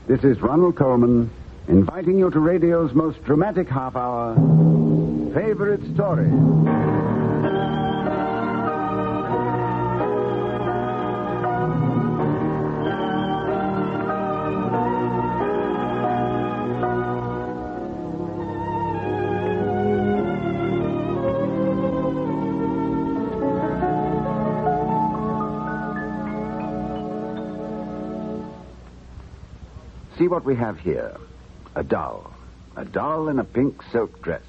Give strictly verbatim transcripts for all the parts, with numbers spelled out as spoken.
This is Ronald Coleman inviting you to radio's most dramatic half hour, Favorite Story. See what we have here. A doll. A doll in a pink silk dress.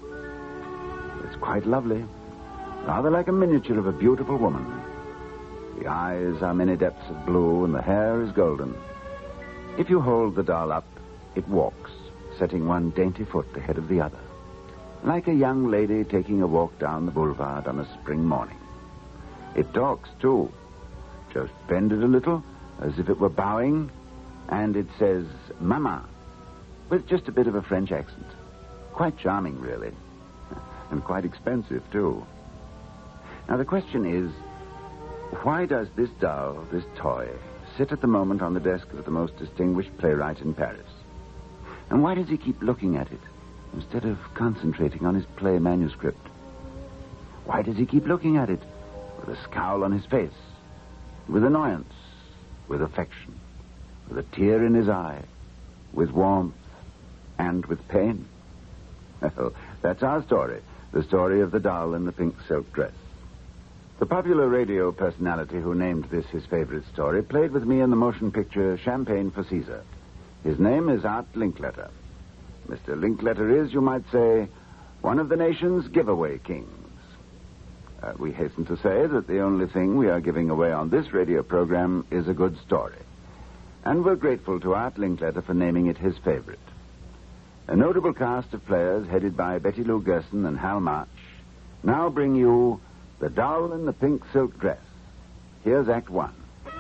It's quite lovely. Rather like a miniature of a beautiful woman. The eyes are many depths of blue and the hair is golden. If you hold the doll up, it walks, setting one dainty foot ahead of the other. Like a young lady taking a walk down the boulevard on a spring morning. It talks, too. Just bend it a little, as if it were bowing, and it says, Mama, with just a bit of a French accent. Quite charming, really. And quite expensive, too. Now, the question is, why does this doll, this toy, sit at the moment on the desk of the most distinguished playwright in Paris? And why does he keep looking at it, instead of concentrating on his play manuscript? Why does he keep looking at it, with a scowl on his face, with annoyance, with affection? With a tear in his eye, with warmth, and with pain. Well, that's our story, the story of the doll in the pink silk dress. The popular radio personality who named this his favorite story played with me in the motion picture Champagne for Caesar. His name is Art Linkletter. Mister Linkletter is, you might say, one of the nation's giveaway kings. Uh, we hasten to say that the only thing we are giving away on this radio program is a good story. And we're grateful to Art Linkletter for naming it his favorite. A notable cast of players headed by Betty Lou Gerson and Hal March now bring you The Doll in the Pink Silk Dress. Here's Act One.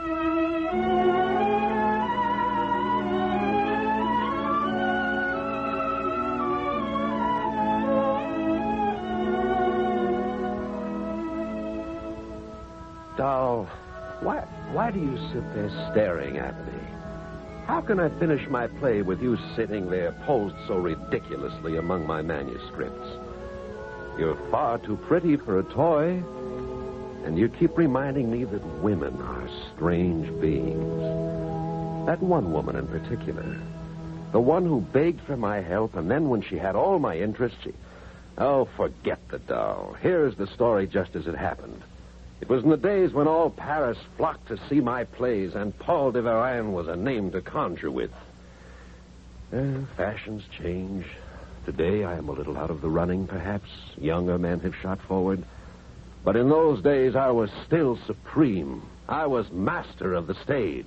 Doll, why, why do you sit there staring at me? How can I finish my play with you sitting there posed so ridiculously among my manuscripts? You're far too pretty for a toy, and you keep reminding me that women are strange beings. That one woman in particular, the one who begged for my help, and then when she had all my interest, she... Oh, forget the doll. Here's the story just as it happened. It was in the days when all Paris flocked to see my plays, and Paul de Varenne was a name to conjure with. Eh, fashions change. Today I am a little out of the running, perhaps. Younger men have shot forward. But in those days I was still supreme. I was master of the stage.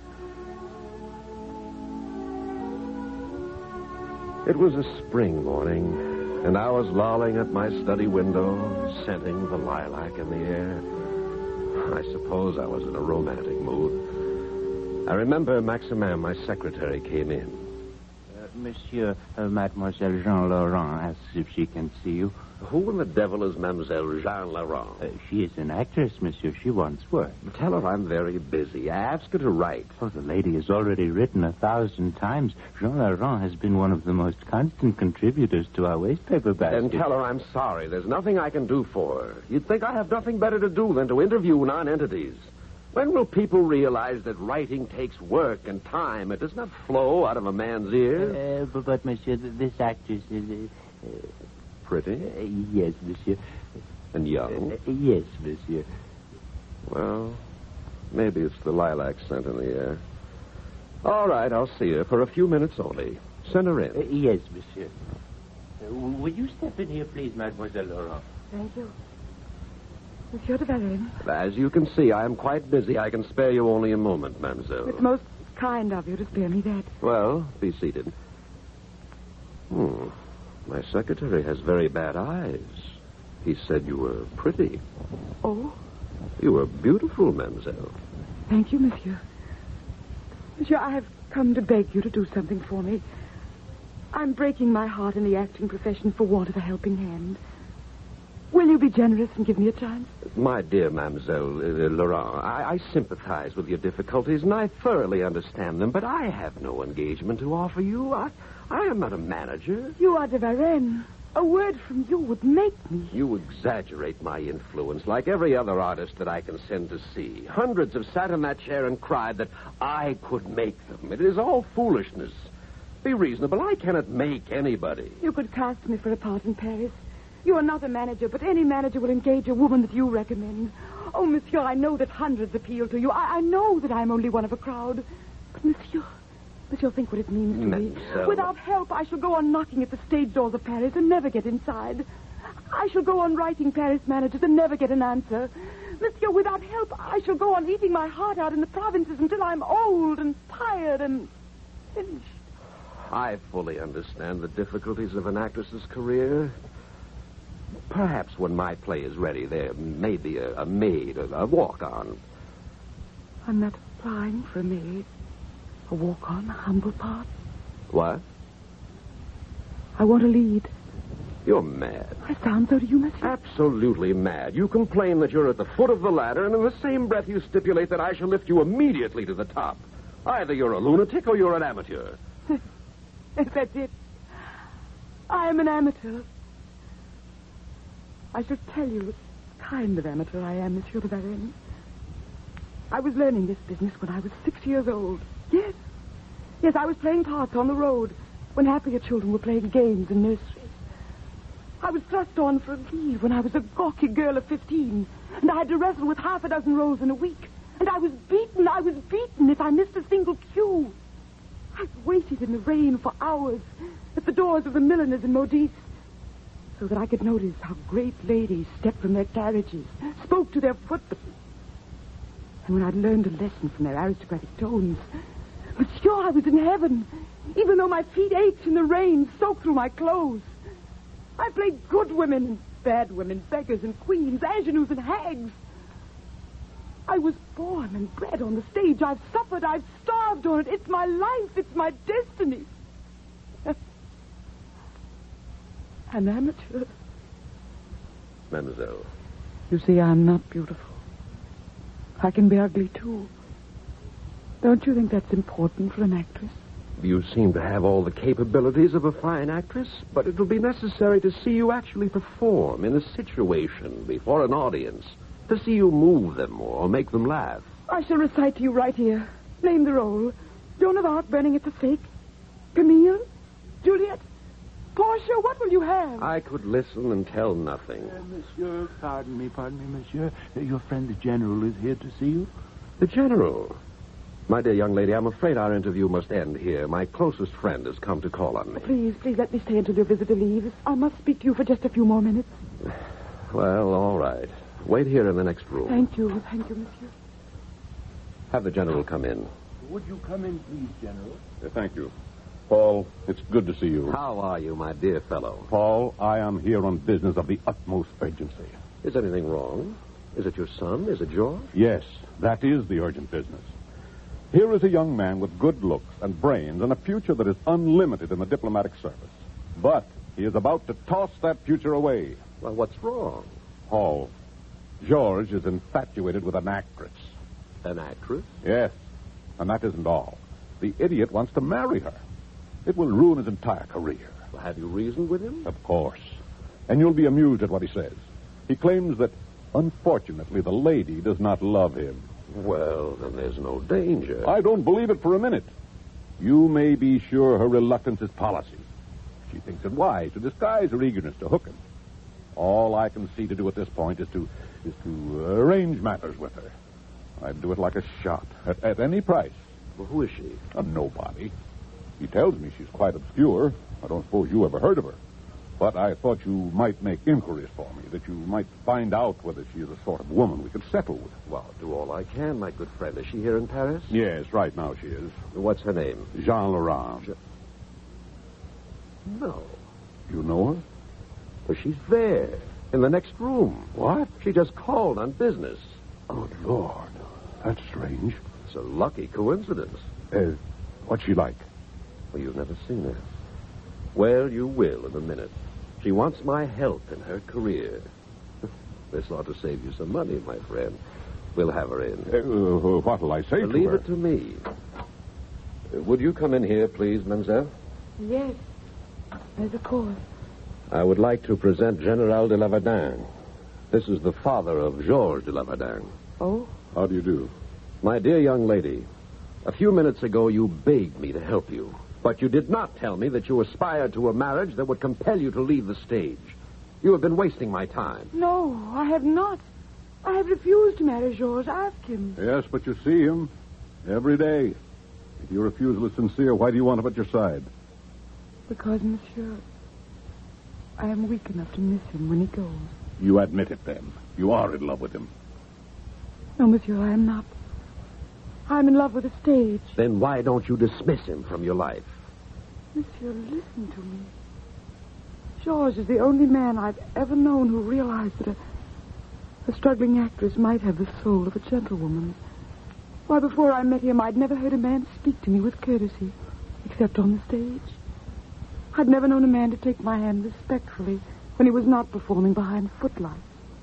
It was a spring morning, and I was lolling at my study window, scenting the lilac in the air. I suppose I was in a romantic mood. I remember Maximin, my secretary, came in. Uh, Monsieur, uh, Mademoiselle Jean Laurent asks if she can see you. Who in the devil is Mademoiselle Jean Laurent? Uh, she is an actress, monsieur. She wants work. Tell her I'm very busy. Ask her to write. Oh, the lady has already written a thousand times. Jean Laurent has been one of the most constant contributors to our wastepaper basket. Then tell her I'm sorry. There's nothing I can do for her. You'd think I have nothing better to do than to interview non-entities. When will people realize that writing takes work and time? It does not flow out of a man's ear. Uh, but, but, monsieur, this actress is... Uh, uh, Pretty? Uh, yes, monsieur. And young? Uh, yes, monsieur. Well, maybe it's the lilac scent in the air. All right, I'll see her for a few minutes only. Send her in. Uh, yes, monsieur. Uh, will you step in here, please, Mademoiselle Laurent? Thank you. Monsieur de Varenne. As you can see, I am quite busy. I can spare you only a moment, mademoiselle. It's most kind of you to spare me that. Well, be seated. Hmm. My secretary has very bad eyes. He said you were pretty. Oh? You were beautiful, mademoiselle. Thank you, monsieur. Monsieur, I have come to beg you to do something for me. I'm breaking my heart in the acting profession for want of a helping hand. Will you be generous and give me a chance? My dear Mademoiselle uh, Laurent, I, I sympathize with your difficulties, and I thoroughly understand them, but I have no engagement to offer you. I, I am not a manager. You are de Varenne. A word from you would make me. You exaggerate my influence like every other artist that I can send to see. Hundreds have sat in that chair and cried that I could make them. It is all foolishness. Be reasonable. I cannot make anybody. You could cast me for a part in Paris. You are not a manager, but any manager will engage a woman that you recommend. Oh, monsieur, I know that hundreds appeal to you. I, I know that I'm only one of a crowd. But, monsieur, monsieur, think what it means to me. Mademoiselle. Without help, I shall go on knocking at the stage doors of Paris and never get inside. I shall go on writing Paris managers and never get an answer. Monsieur, without help, I shall go on eating my heart out in the provinces until I'm old and tired and finished. I fully understand the difficulties of an actress's career. Perhaps when my play is ready, there may be a, a maid, a, a walk-on. I'm not applying for a maid. A walk-on, a humble part. What? I want to lead. You're mad. I sound so to you, monsieur. Absolutely mad. You complain that you're at the foot of the ladder, and in the same breath you stipulate that I shall lift you immediately to the top. Either you're a lunatic or you're an amateur. That's it. I am an amateur. I should tell you the kind of amateur I am, Monsieur de Varenne. I was learning this business when I was six years old. Yes. Yes, I was playing parts on the road when happier children were playing games in nurseries. I was thrust on for a leave when I was a gawky girl of fifteen, and I had to wrestle with half a dozen roles in a week. And I was beaten, I was beaten if I missed a single cue. I waited in the rain for hours at the doors of the milliners in Maudis, so that I could notice how great ladies stepped from their carriages, spoke to their footmen. And when I'd learned a lesson from their aristocratic tones, monsieur, I was in heaven, even though my feet ached in the rain, soaked through my clothes. I played good women and bad women, beggars and queens, ingenues and hags. I was born and bred on the stage. I've suffered, I've starved on it. It's my life, it's my destiny. An amateur. Mademoiselle. You see, I'm not beautiful. I can be ugly, too. Don't you think that's important for an actress? You seem to have all the capabilities of a fine actress, but it will be necessary to see you actually perform in a situation before an audience, to see you move them or make them laugh. I shall recite to you right here. Name the role. Joan of Arc burning at the stake. Camille? Juliet? Portia, what will you have? I could listen and tell nothing. Uh, monsieur, pardon me, pardon me, monsieur. Uh, your friend the General is here to see you. The General? My dear young lady, I'm afraid our interview must end here. My closest friend has come to call on me. Please, please let me stay until your visitor leaves. I must speak to you for just a few more minutes. Well, all right. Wait here in the next room. Thank you, thank you, monsieur. Have the General come in. Would you come in, please, General? Uh, thank you. Paul, it's good to see you. How are you, my dear fellow? Paul, I am here on business of the utmost urgency. Is anything wrong? Is it your son? Is it George? Yes, that is the urgent business. Here is a young man with good looks and brains and a future that is unlimited in the diplomatic service. But he is about to toss that future away. Well, what's wrong? Paul, George is infatuated with an actress. An actress? Yes, and that isn't all. The idiot wants to marry her. It will ruin his entire career. Well, have you reasoned with him? Of course. And you'll be amused at what he says. He claims that, unfortunately, the lady does not love him. Well, then there's no danger. I don't believe it for a minute. You may be sure her reluctance is policy. She thinks it wise to disguise her eagerness to hook him. All I can see to do at this point is to is to arrange matters with her. I'd do it like a shot, at, at any price. Well, who is she? A nobody. He tells me she's quite obscure. I don't suppose you ever heard of her. But I thought you might make inquiries for me, that you might find out whether she is the sort of woman we could settle with. Well, I'll do all I can, my good friend. Is she here in Paris? Yes, right now she is. What's her name? Jean Laurent. Je- No. You know her? Well, she's there, in the next room. What? She just called on business. Good Lord. That's strange. It's a lucky coincidence. Uh, what's she like? Well, you've never seen her. Well, you will in a minute. She wants my help in her career. This ought to save you some money, my friend. We'll have her in. Uh, what'll I say to Leave her? it to me. Uh, would you come in here, please, mademoiselle? Yes. Yes, of course. I would like to present General de Lavardin. This is the father of Georges de Lavardin. Oh? How do you do? My dear young lady, a few minutes ago you begged me to help you, but you did not tell me that you aspired to a marriage that would compel you to leave the stage. You have been wasting my time. No, I have not. I have refused to marry Georges. Ask him. Yes, but you see him every day. If your refusal is sincere, why do you want him at your side? Because, monsieur, I am weak enough to miss him when he goes. You admit it, then. You are in love with him. No, monsieur, I am not. I'm in love with the stage. Then why don't you dismiss him from your life? Monsieur, listen to me. Georges is the only man I've ever known who realized that a, a struggling actress might have the soul of a gentlewoman. Why, before I met him, I'd never heard a man speak to me with courtesy, except on the stage. I'd never known a man to take my hand respectfully when he was not performing behind footlights.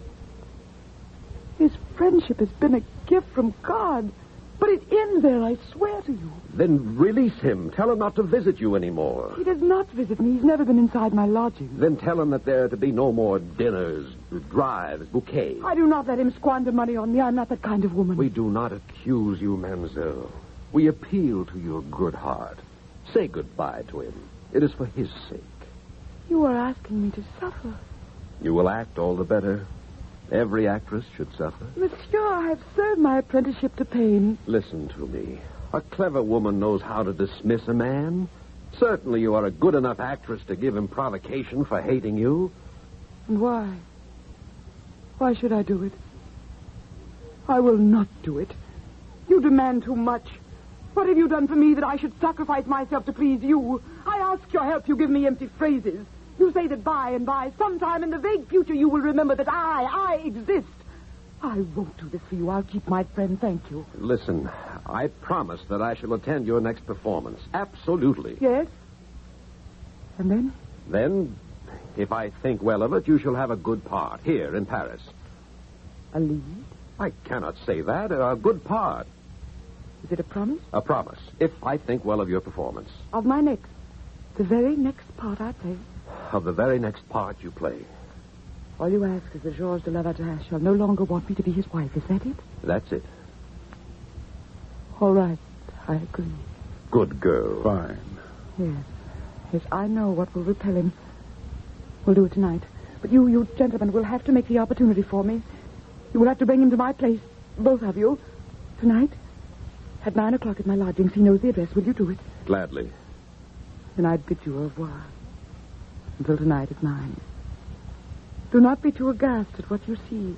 His friendship has been a gift from God, but it ends there, I swear to you. Then release him. Tell him not to visit you anymore. He does not visit me. He's never been inside my lodging. Then tell him that there are to be no more dinners, drives, bouquets. I do not let him squander money on me. I'm not that kind of woman. We do not accuse you, mademoiselle. We appeal to your good heart. Say goodbye to him. It is for his sake. You are asking me to suffer. You will act all the better. Every actress should suffer. Monsieur, I have served my apprenticeship to pain. Listen to me. A clever woman knows how to dismiss a man. Certainly you are a good enough actress to give him provocation for hating you. And why? Why should I do it? I will not do it. You demand too much. What have you done for me that I should sacrifice myself to please you? I ask your help. You give me empty phrases. You say that by and by, sometime in the vague future, you will remember that I, I exist. I won't do this for you. I'll keep my friend. Thank you. Listen, I promise that I shall attend your next performance. Absolutely. Yes? And then? Then, if I think well of it, you shall have a good part here in Paris. A lead? I cannot say that. A good part. Is it a promise? A promise, if I think well of your performance. Of my next. The very next part I play. Of the very next part you play. All you ask is that Georges de Lavardin shall no longer want me to be his wife. Is that it? That's it. All right. I agree. Good girl. Fine. Yes. Yes, I know what will repel him. We'll do it tonight. But you, you gentlemen, will have to make the opportunity for me. You will have to bring him to my place, both of you, tonight. At nine o'clock at my lodgings. He knows the address. Will you do it? Gladly. Then I bid you au revoir. Until tonight at nine. Do not be too aghast at what you see.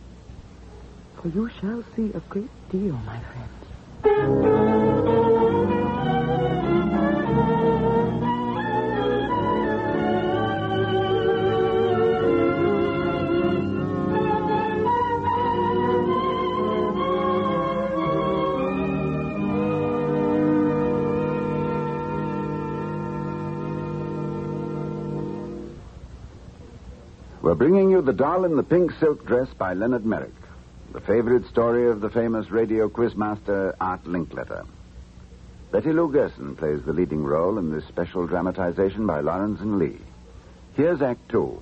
For you shall see a great deal, my friends. We're bringing you The Doll in the Pink Silk Dress by Leonard Merrick, the favorite story of the famous radio quizmaster Art Linkletter. Betty Lou Gerson plays the leading role in this special dramatization by Lawrence and Lee. Here's Act Two.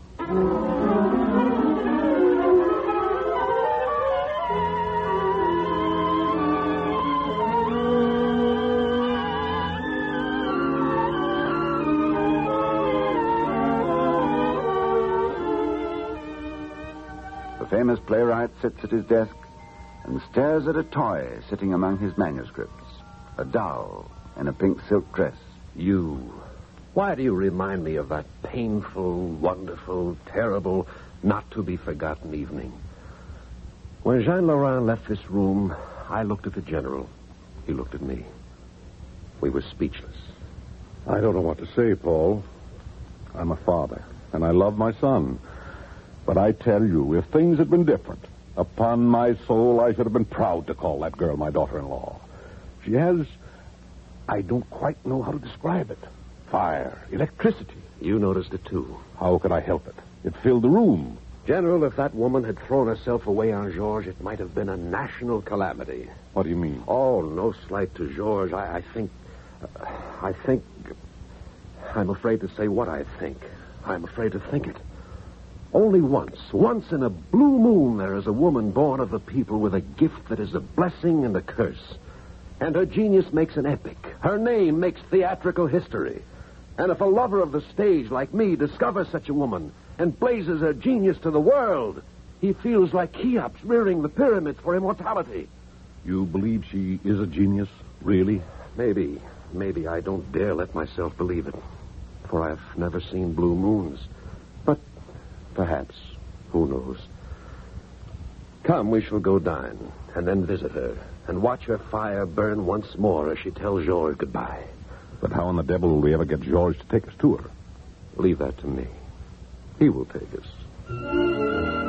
The famous playwright sits at his desk and stares at a toy sitting among his manuscripts. A doll in a pink silk dress. You. Why do you remind me of that painful, wonderful, terrible, not-to-be-forgotten evening? When Jean Laurent left this room, I looked at the general. He looked at me. We were speechless. I don't know what to say, Paul. I'm a father, and I love my son. But I tell you, if things had been different, upon my soul, I should have been proud to call that girl my daughter-in-law. She has, I don't quite know how to describe it, fire, electricity. You noticed it, too. How could I help it? It filled the room. General, if that woman had thrown herself away on Georges, it might have been a national calamity. What do you mean? Oh, no slight to Georges. I, I think... Uh, I think... I'm afraid to say what I think. I'm afraid to think it. Only once, once in a blue moon, there is a woman born of the people with a gift that is a blessing and a curse. And her genius makes an epic. Her name makes theatrical history. And if a lover of the stage like me discovers such a woman and blazes her genius to the world, he feels like Cheops rearing the pyramids for immortality. You believe she is a genius, really? Maybe. Maybe I don't dare let myself believe it. For I've never seen blue moons. But perhaps. Who knows? Come, we shall go dine, and then visit her, and watch her fire burn once more as she tells Georges goodbye. But how in the devil will we ever get Georges to take us to her? Leave that to me. He will take us.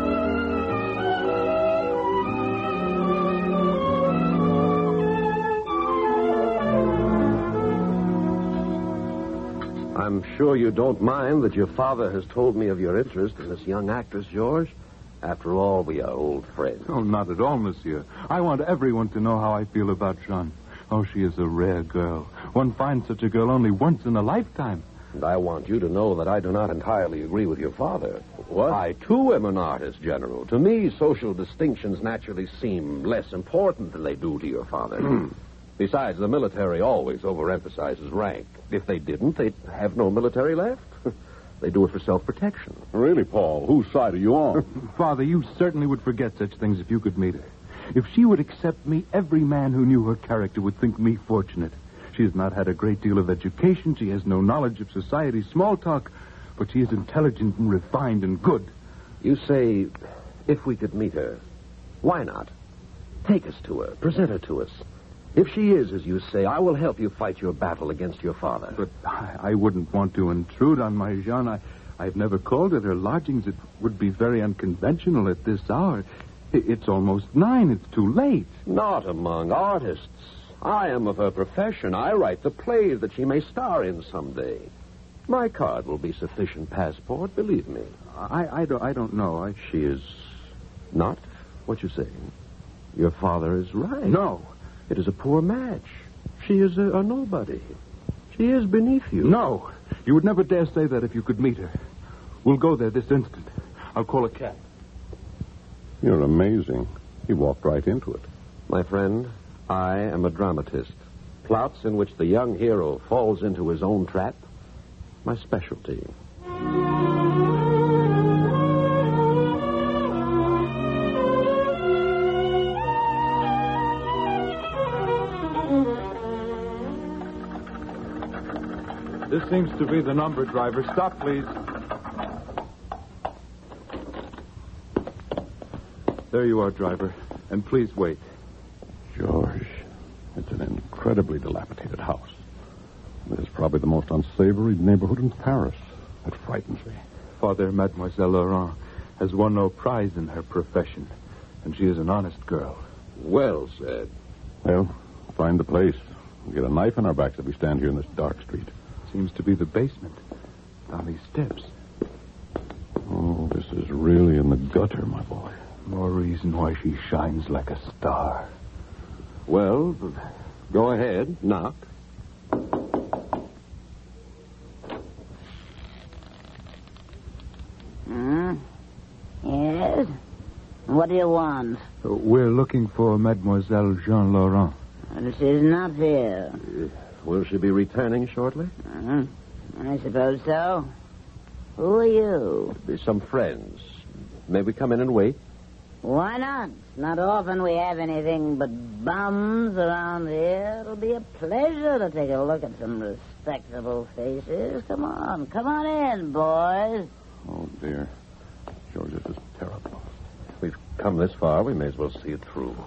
I'm sure you don't mind that your father has told me of your interest in this young actress, George. After all, we are old friends. Oh, not at all, monsieur. I want everyone to know how I feel about Jeanne. Oh, she is a rare girl. One finds such a girl only once in a lifetime. And I want you to know that I do not entirely agree with your father. What? I, too, am an artist, General. To me, social distinctions naturally seem less important than they do to your father. Besides, the military always overemphasizes rank. If they didn't, they'd have no military left. They do it for self-protection. Really, Paul? Whose side are you on? Father, you certainly would forget such things if you could meet her. If she would accept me, every man who knew her character would think me fortunate. She has not had a great deal of education. She has no knowledge of society's small talk. But she is intelligent and refined and good. You say, if we could meet her. Why not? Take us to her. Present her to us. If she is, as you say, I will help you fight your battle against your father. But I, I wouldn't want to intrude on my Jeanne. I, I've never called at her lodgings. It would be very unconventional at this hour. It, it's almost nine. It's too late. Not among artists. I am of her profession. I write the plays that she may star in someday. My card will be sufficient passport, believe me. I, I, don't, I don't know. I... She is not what you say. Your father is right. No. It is a poor match. She is a, a nobody. She is beneath you. No. You would never dare say that if you could meet her. We'll go there this instant. I'll call a cab. You're amazing. He walked right into it. My friend, I am a dramatist. Plots in which the young hero falls into his own trap, my specialty. This seems to be the number, driver. Stop, please. There you are, driver. And please wait. George, it's an incredibly dilapidated house. This is probably the most unsavory neighborhood in Paris. It frightens me. Father, Mademoiselle Laurent has won no prize in her profession, and she is an honest girl. Well said. Well, find the place. We'll get a knife in our backs if we stand here in this dark street. Seems to be the basement. Down these steps. Oh, this is really in the gutter, my boy. More reason why she shines like a star. Well, go ahead. Knock. Hmm? Yes? What do you want? Uh, we're looking for Mademoiselle Jean Laurent. She's not here. Will she be returning shortly? Uh, I suppose so. Who are you? Be some friends. May we come in and wait? Why not? Not often we have anything but bums around here. It'll be a pleasure to take a look at some respectable faces. Come on. Come on in, boys. Oh, dear. George, this is terrible. We've come this far. We may as well see it through.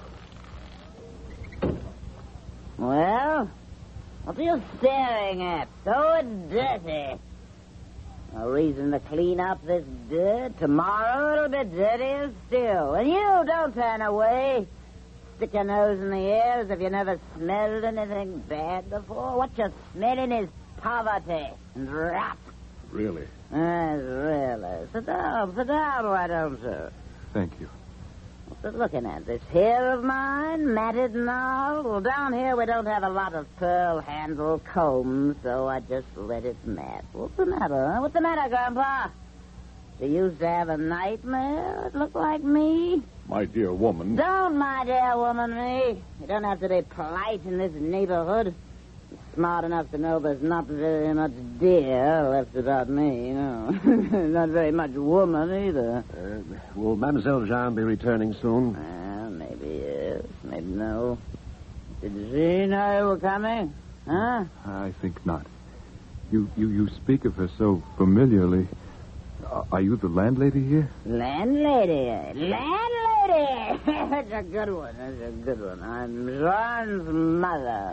Well, what are you staring at? So dirty. No reason to clean up this dirt. Tomorrow it'll be dirtier still. And you, don't turn away. Stick your nose in the air as if you never smelled anything bad before. What you're smelling is poverty and rot. Really? Yes, really. Sit down, sit down, why don't you? Thank you. What's it looking at? This hair of mine, matted and all? Well, down here we don't have a lot of pearl-handled combs, so I just let it mat. What's the matter, huh? What's the matter, Grandpa? You used to have a nightmare? It looked like me? My dear woman. Don't, my dear woman, me. You don't have to be polite in this neighborhood. You're smart enough to know there's not very much dear left about me, you know. Not very much woman, either. Uh, will Mademoiselle Jeanne be returning soon? Well, maybe yes, maybe no. Did she know you were coming? Huh? I think not. You, you, you speak of her so familiarly. Uh, are you the landlady here? Landlady. Landlady! That's a good one. That's a good one. I'm Jean's mother.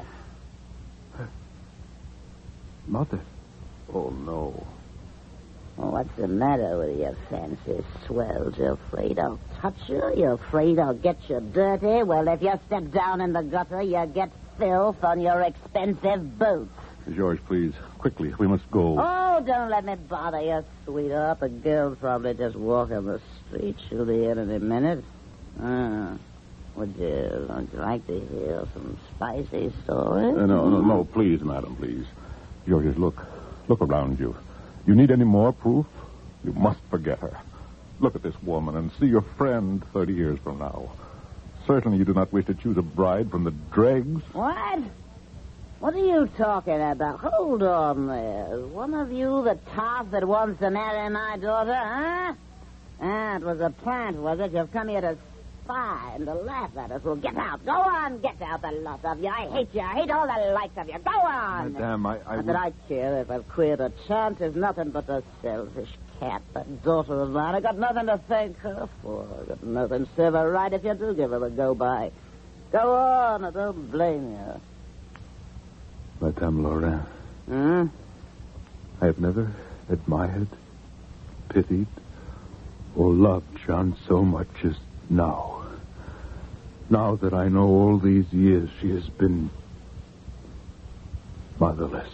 Mother? Oh, no. Well, what's the matter with you, fancy swells? You're afraid I'll touch you? You're afraid I'll get you dirty? Well, if you step down in the gutter, you get filth on your expensive boots. George, please, quickly, we must go. Oh, don't let me bother you, sweetheart. The girl's probably just walking the street. She'll be in any minute. Ah. Would you, would you like to hear some spicy stories? Uh, no, no, no, please, madam, please. George, look. Look around you. You need any more proof? You must forget her. Look at this woman and see your friend thirty years from now. Certainly you do not wish to choose a bride from the dregs. What? What are you talking about? Hold on there. Is one of you the toff that wants to marry my daughter, huh? Ah, it was a plant, was it? You've come here to spy and to laugh at us. Well, get out. Go on, get out, the lot of you. I hate you. I hate all the likes of you. Go on. Madame, I... I Not would... that I care if I've queered a chance. Is nothing but a selfish cat, that daughter of mine. I got nothing to thank her for. I got nothing to serve her right if you do give her the go-by. Go on, I don't blame you. Madame Laurent, Hmm? I have never admired, pitied, or loved Jeanne so much as now. Now that I know all these years she has been motherless.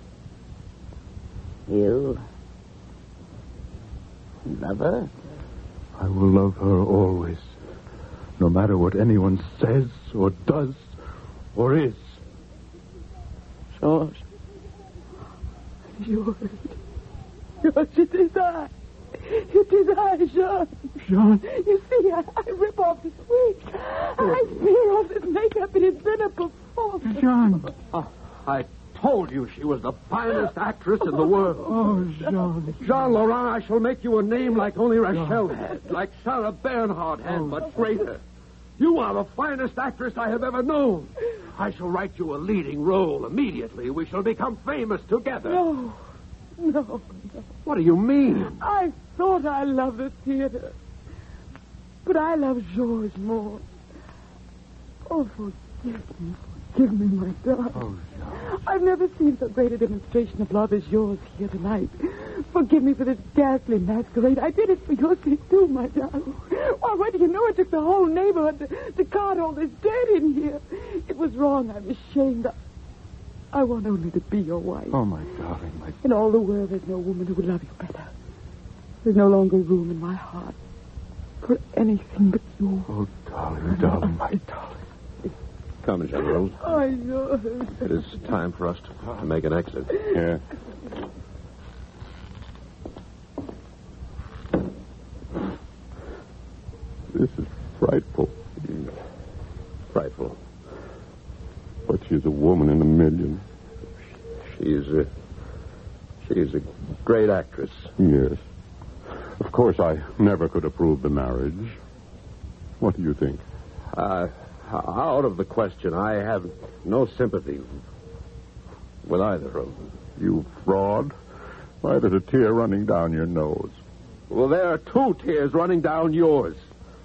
You love her? I will love her always, no matter what anyone says or does or is. George. George. George, it is I. It is I, Jean. Jean? You see, I, I rip off this wig. I smear off this makeup. It has been a performance. Jean. Oh, I told you she was the finest actress in the world. Oh, Jean. Jean Laurent, I shall make you a name like only Rachel had, like Sarah Bernhardt had, Oh. but greater. You are the finest actress I have ever known. I shall write you a leading role immediately. We shall become famous together. No, no, no. What do you mean? I thought I loved the theater. But I love George more. Oh, forgive me. Forgive me, my darling. Oh, Jean. I've never seen so great a demonstration of love as yours here tonight. Forgive me for this ghastly masquerade. I did it for your sake, too, my darling. Why, what do you know? It took the whole neighborhood to, to cart all this dirt in here. It was wrong. I'm ashamed. I, I want only to be your wife. Oh, my darling, my... In all the world, there's no woman who would love you better. There's no longer room in my heart for anything but you. Oh, darling, darling, my darling. Come, General. I know. It is time for us to, to make an exit. Yeah. This is frightful. Frightful. But she's a woman in a million. She's a, she's a great actress. Yes. Of course, I never could approve the marriage. What do you think? Uh, out of the question. I have no sympathy with either of them. You fraud. Why, there's a tear running down your nose. Well, there are two tears running down yours.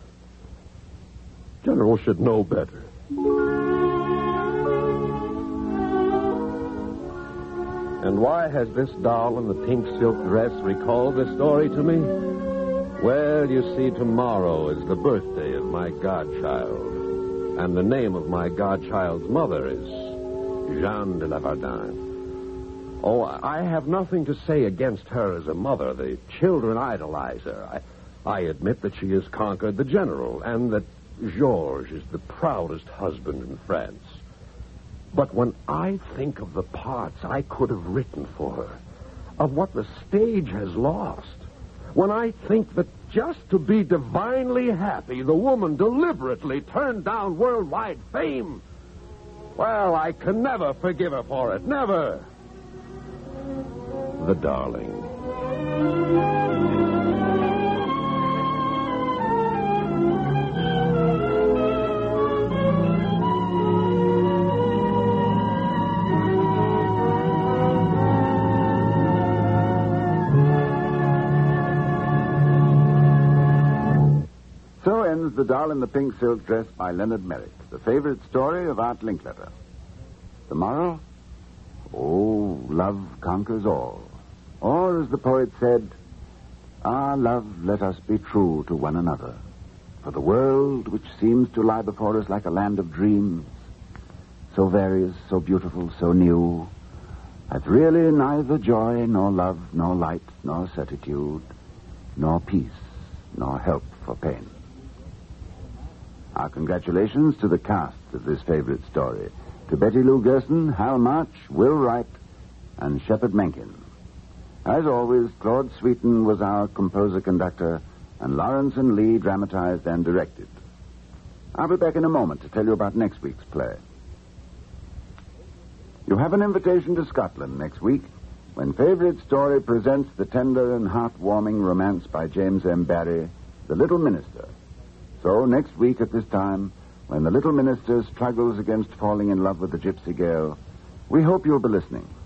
General should know better. And why has this doll in the pink silk dress recalled this story to me? Well, you see, tomorrow is the birthday of my godchild. And the name of my godchild's mother is Jeanne de la Vardin. Oh, I have nothing to say against her as a mother. The children idolize her. I, I admit that she has conquered the general, and that Georges is the proudest husband in France. But when I think of the parts I could have written for her, of what the stage has lost, when I think that just to be divinely happy, the woman deliberately turned down worldwide fame, well, I can never forgive her for it. Never. The Darling. So ends The Doll in the Pink Silk Dress by Leonard Merrick, the favorite story of Art Linkletter. Tomorrow, oh, love conquers all. Or, as the poet said, ah, love, let us be true to one another. For the world, which seems to lie before us like a land of dreams, so various, so beautiful, so new, hath really neither joy, nor love, nor light, nor certitude, nor peace, nor help for pain. Our congratulations to the cast of this favorite story, to Betty Lou Gerson, Hal March, Will Wright, and Shepard Mencken. As always, Claude Sweeten was our composer-conductor, and Lawrence and Lee dramatized and directed. I'll be back in a moment to tell you about next week's play. You have an invitation to Scotland next week, when Favorite Story presents the tender and heart-warming romance by James M. Barrie, The Little Minister. So, next week at this time, when the little minister struggles against falling in love with the gypsy girl, we hope you'll be listening.